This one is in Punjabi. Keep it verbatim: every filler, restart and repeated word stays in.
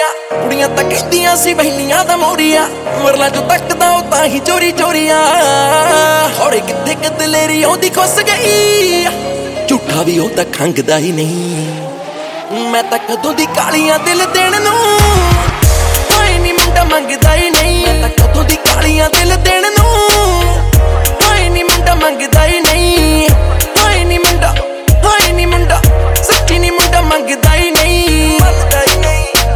ਮੋਰੀਆ ਕੁੜੀਆਂ ਤਾਂ ਕਹਿੰਦੀਆਂ ਸੀ ਬਹਿਲੀਆਂ ਦਾ ਮੋਰੀਆ ਮਰਲਾ ਜੋ ਤੱਕਦਾ ਉਹ ਤਾਂ ਹੀ ਚੋਰੀ ਚੋਰੀਆਂ ਹੋਰੇ ਕਿੱਥੇ ਕਦਲੇਰੀ ਆਉਂਦੀ ਖੁੱਸ ਗਈ ਝੂਠਾ ਵੀ ਉਹ ਤਾਂ ਖੰਗਦਾ ਹੀ ਨਹੀਂ ਮੈਂ ਤਾਂ ਕਦੋਂ ਦੀ ਕਾਲੀਆਂ ਦਿਲ ਦੇਣ ਨੂੰ ਕੋਈ ਨੀ ਮੁੰਡਾ ਮੰਗਦਾ ਹੀ ਨਹੀਂ ਮੈਂ ਤਾਂ ਕਦੋਂ ਦੀ ਕਾਲੀਆਂ ਦਿਲ ਦੇਣ ਨੂੰ ਕੋਈ ਨੀ ਮੁੰਡਾ ਮੰਗ